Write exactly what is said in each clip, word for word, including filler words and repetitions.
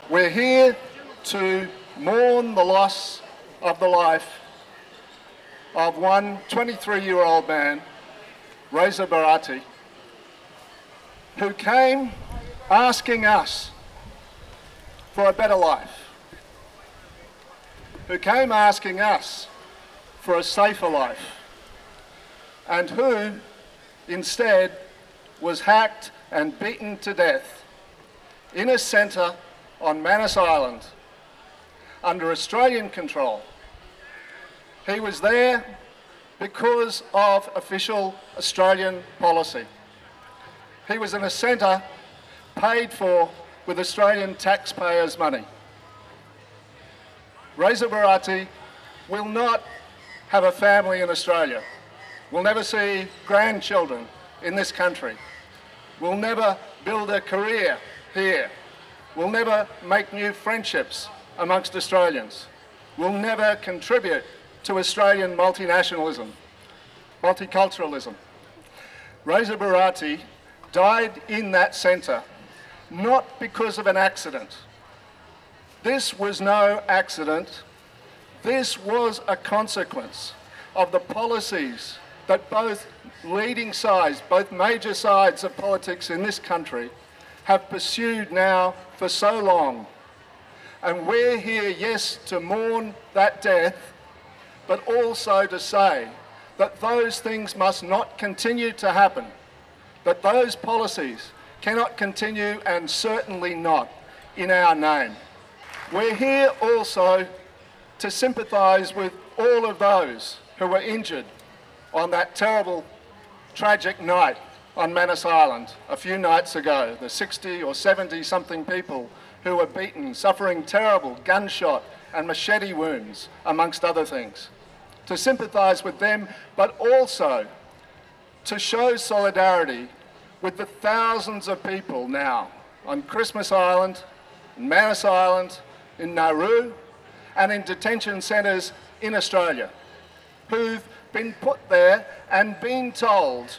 We're here to mourn the loss of the life of one twenty-three-year-old man, Reza Barati, who came asking us for a better life, who came asking us for a safer life, and who instead was hacked and beaten to death in a centre on Manus Island under Australian control. He was there because of official Australian policy. He was in a centre paid for with Australian taxpayers' money. Reza Barati will not have a family in Australia, will never see grandchildren in this country, will never build a career here, will never make new friendships amongst Australians, will never contribute to Australian multinationalism, multiculturalism. Reza Barati died in that centre, not because of an accident. This was no accident. This was a consequence of the policies that both leading sides, both major sides of politics in this country have pursued now for so long. And we're here, yes, to mourn that death, but also to say that those things must not continue to happen, that those policies cannot continue, and certainly not in our name. We're here also to sympathise with all of those who were injured on that terrible, tragic night on Manus Island a few nights ago, the sixty or seventy something people who were beaten, suffering terrible gunshot and machete wounds, amongst other things. To sympathise with them, but also to show solidarity with the thousands of people now on Christmas Island, in Manus Island, in Nauru, and in detention centres in Australia, who've been put there and been told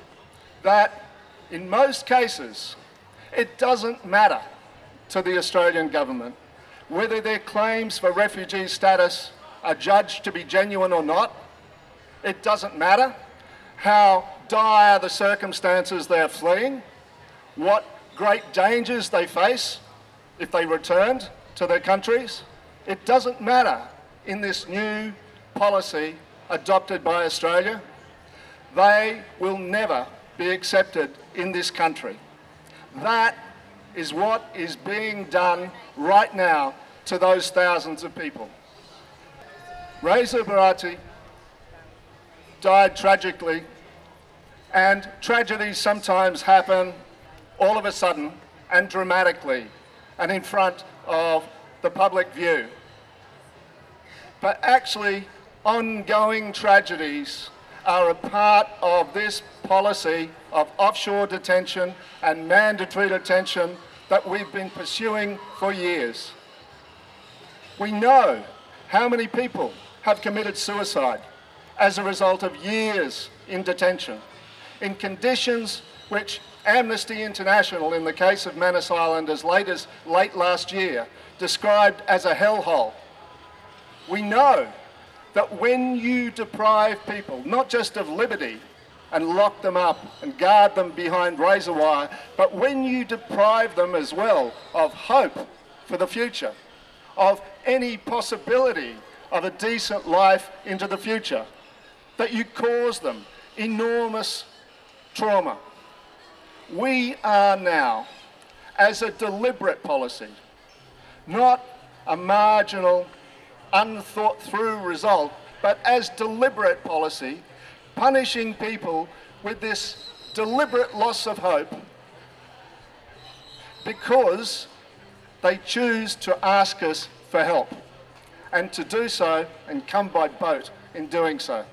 that in most cases it doesn't matter to the Australian government whether their claims for refugee status are judged to be genuine or not. It doesn't matter how dire the circumstances they're fleeing, what great dangers they face if they returned to their countries. It doesn't matter in this new policy adopted by Australia. They will never be accepted in this country. That is what is being done right now to those thousands of people. Reza Barati died tragically, and tragedies sometimes happen all of a sudden and dramatically and in front of the public view. But actually, ongoing tragedies are a part of this policy of offshore detention and mandatory detention that we've been pursuing for years. We know how many people have committed suicide as a result of years in detention, in conditions which Amnesty International, in the case of Manus Island as late as late last year, described as a hellhole. We know that when you deprive people, not just of liberty and lock them up and guard them behind razor wire, but when you deprive them as well of hope for the future, of any possibility of a decent life into the future, that you cause them enormous trauma. We are now, as a deliberate policy, not a marginal, unthought through result, but as deliberate policy, punishing people with this deliberate loss of hope because they choose to ask us for help, and to do so and come by boat in doing so.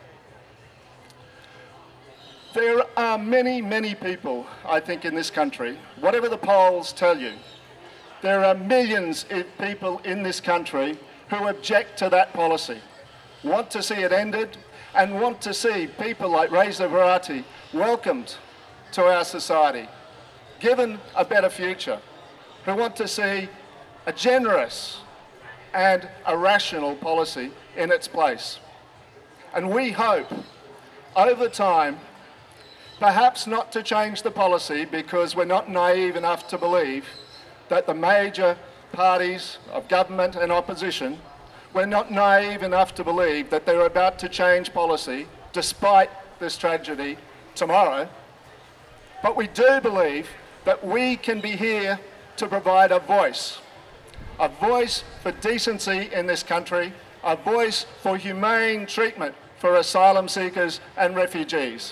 There are many, many people, I think, in this country, whatever the polls tell you, there are millions of people in this country who object to that policy, want to see it ended, and want to see people like Reza Barati welcomed to our society, given a better future, who want to see a generous and a rational policy in its place. And we hope, over time, perhaps not to change the policy because we're not naive enough to believe that the major parties of government and opposition, we're not naive enough to believe that they're about to change policy despite this tragedy tomorrow. But we do believe that we can be here to provide a voice, a voice for decency in this country, a voice for humane treatment for asylum seekers and refugees.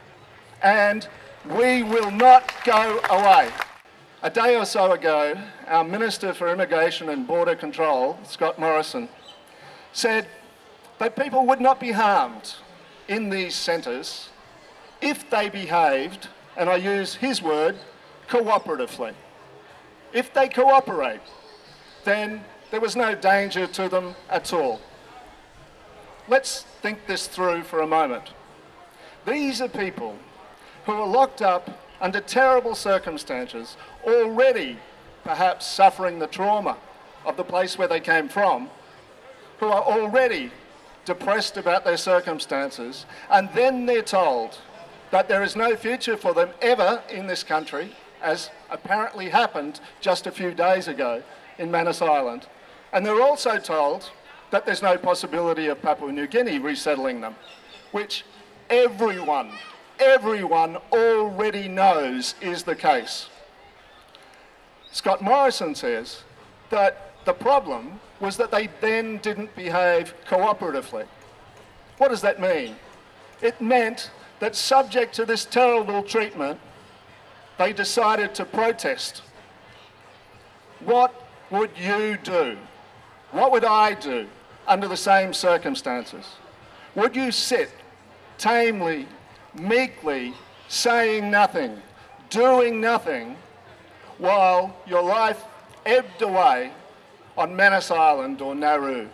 And we will not go away. A day or so ago, our Minister for Immigration and Border Control, Scott Morrison, said that people would not be harmed in these centres if they behaved, and I use his word, cooperatively. If they cooperate, then there was no danger to them at all. Let's think this through for a moment. These are people who are locked up under terrible circumstances, already perhaps suffering the trauma of the place where they came from, who are already depressed about their circumstances, and then they're told that there is no future for them ever in this country, as apparently happened just a few days ago in Manus Island. And they're also told that there's no possibility of Papua New Guinea resettling them, which everyone, everyone already knows is the case. Scott Morrison says that the problem was that they then didn't behave cooperatively. What does that mean? It meant that subject to this terrible treatment, they decided to protest. What would you do? What would I do under the same circumstances? Would you sit tamely, meekly, saying nothing, doing nothing, while your life ebbed away on Manus Island or Nauru?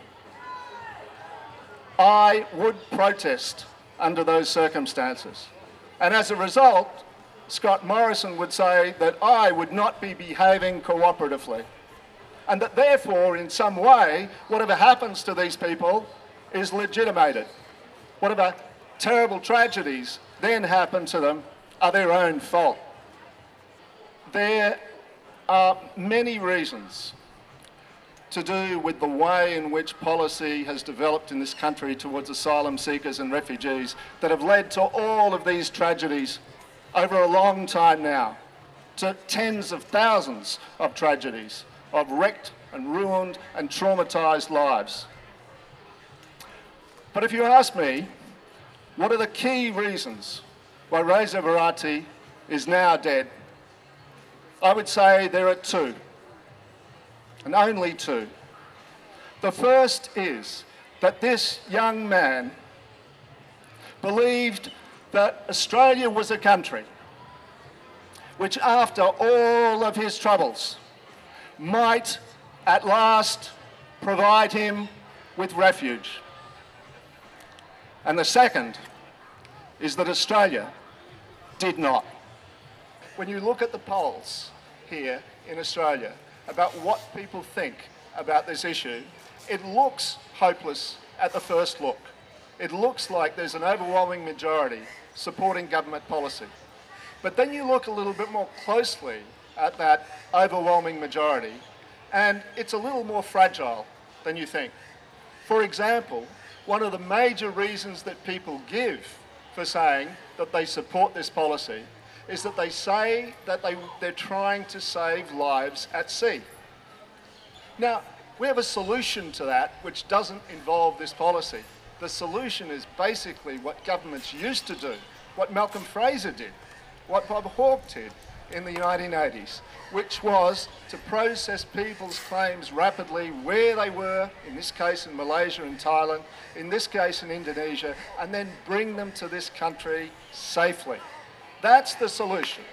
I would protest under those circumstances. And as a result, Scott Morrison would say that I would not be behaving cooperatively, and that therefore, in some way, whatever happens to these people is legitimated. Whatever terrible tragedies then happen to them are their own fault. There are many reasons to do with the way in which policy has developed in this country towards asylum seekers and refugees that have led to all of these tragedies over a long time now, to tens of thousands of tragedies of wrecked and ruined and traumatised lives. But if you ask me, what are the key reasons why Reza Barati is now dead? I would say there are two, and only two. The first is that this young man believed that Australia was a country which, after all of his troubles, might at last provide him with refuge. And the second is that Australia did not. When you look at the polls here in Australia about what people think about this issue, it looks hopeless at the first look. It looks like there's an overwhelming majority supporting government policy. But then you look a little bit more closely at that overwhelming majority, and it's a little more fragile than you think. For example, one of the major reasons that people give for saying that they support this policy is that they say that they, they're trying to save lives at sea. Now, we have a solution to that which doesn't involve this policy. The solution is basically what governments used to do, what Malcolm Fraser did, what Bob Hawke did in the nineteen eighties, which was to process people's claims rapidly where they were, in this case in Malaysia and Thailand, in this case in Indonesia, and then bring them to this country safely. That's the solution.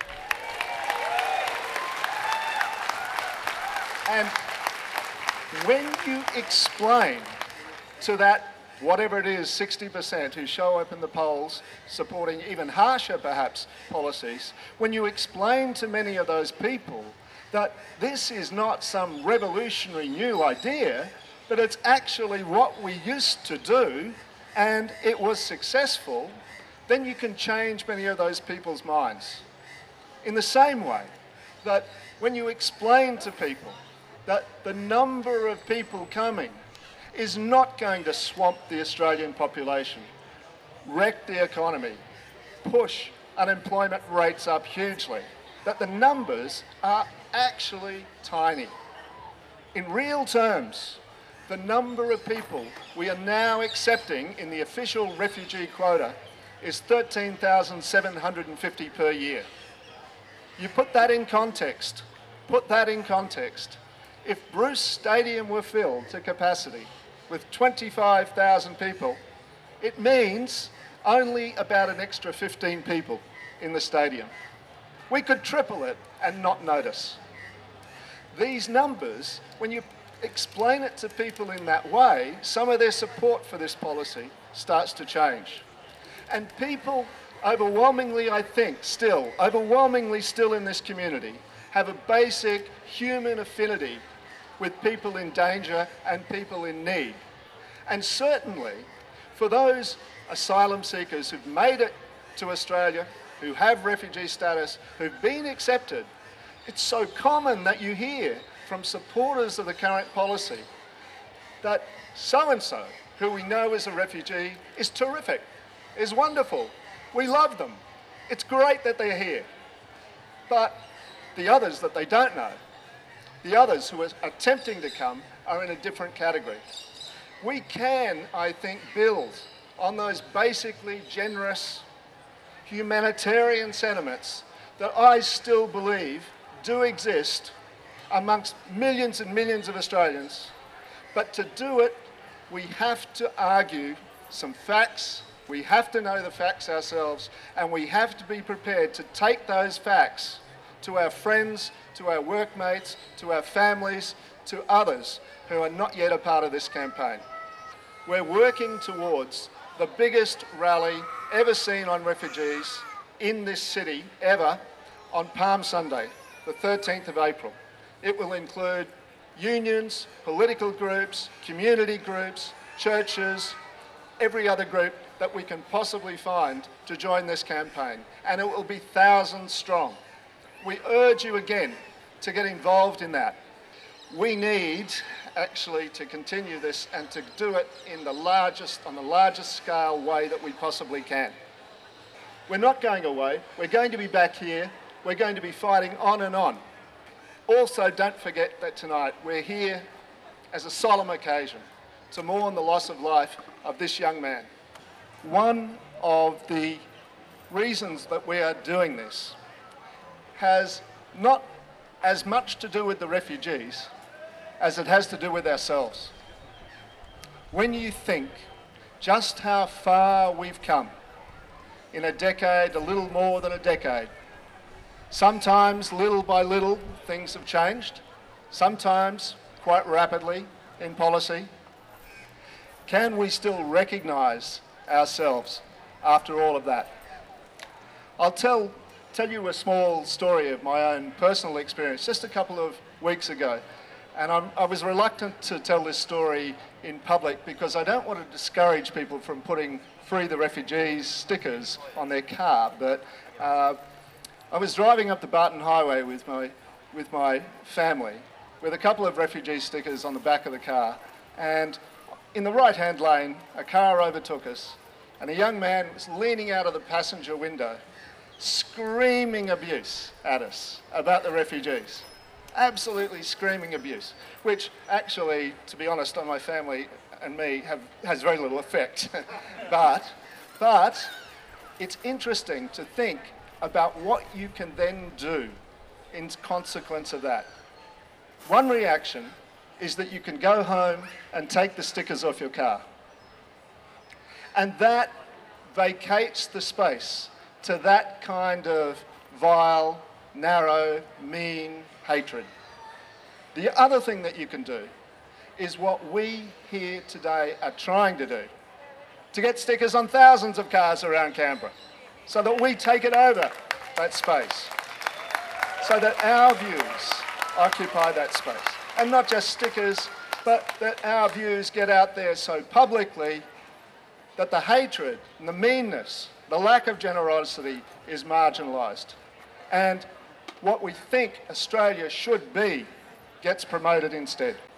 And when you explain to that, whatever it is, sixty percent who show up in the polls supporting even harsher, perhaps, policies, when you explain to many of those people that this is not some revolutionary new idea, but it's actually what we used to do and it was successful, then you can change many of those people's minds. In the same way that when you explain to people that the number of people coming is not going to swamp the Australian population, wreck the economy, push unemployment rates up hugely, that the numbers are actually tiny. In real terms, the number of people we are now accepting in the official refugee quota is thirteen thousand seven hundred fifty per year. You put that in context, put that in context. If Bruce Stadium were filled to capacity with twenty-five thousand people, it means only about an extra fifteen people in the stadium. We could triple it and not notice. These numbers, when you explain it to people in that way, some of their support for this policy starts to change. And people overwhelmingly, I think, still, overwhelmingly still in this community, have a basic human affinity with people in danger and people in need. And certainly, for those asylum seekers who've made it to Australia, who have refugee status, who've been accepted, it's so common that you hear from supporters of the current policy that so-and-so, who we know is a refugee, is terrific, is wonderful. We love them. It's great that they're here. But the others that they don't know, the others who are attempting to come, are in a different category. We can, I think, build on those basically generous humanitarian sentiments that I still believe do exist amongst millions and millions of Australians. But to do it, we have to argue some facts, we have to know the facts ourselves, and we have to be prepared to take those facts to our friends, to our workmates, to our families, to others who are not yet a part of this campaign. We're working towards the biggest rally ever seen on refugees in this city ever on Palm Sunday, the thirteenth of April. It will include unions, political groups, community groups, churches, every other group that we can possibly find to join this campaign, and it will be thousands strong. We urge you again to get involved in that. We need actually to continue this and to do it in the largest, on the largest scale way that we possibly can. We're not going away. We're going to be back here. We're going to be fighting on and on. Also, don't forget that tonight we're here as a solemn occasion to mourn the loss of life of this young man. One of the reasons that we are doing this has not as much to do with the refugees as it has to do with ourselves. When you think just how far we've come in a decade, a little more than a decade, sometimes little by little things have changed, sometimes quite rapidly in policy. Can we still recognise ourselves after all of that? I'll tell, tell you a small story of my own personal experience just a couple of weeks ago. And I'm, I was reluctant to tell this story in public because I don't want to discourage people from putting Free the Refugees stickers on their car. But uh, I was driving up the Barton Highway with my, with my family with a couple of refugee stickers on the back of the car. And in the right-hand lane, a car overtook us, and a young man was leaning out of the passenger window, screaming abuse at us about the refugees. Absolutely screaming abuse, which actually, to be honest, on my family and me have, has very little effect. but, but it's interesting to think about what you can then do in consequence of that. One reaction is that you can go home and take the stickers off your car. And that vacates the space to that kind of vile, narrow, mean hatred. The other thing that you can do is what we here today are trying to do, to get stickers on thousands of cars around Canberra, so that we take it over that space, so that our views occupy that space. And not just stickers, but that our views get out there so publicly that the hatred and the meanness, the lack of generosity is marginalised. And what we think Australia should be gets promoted instead.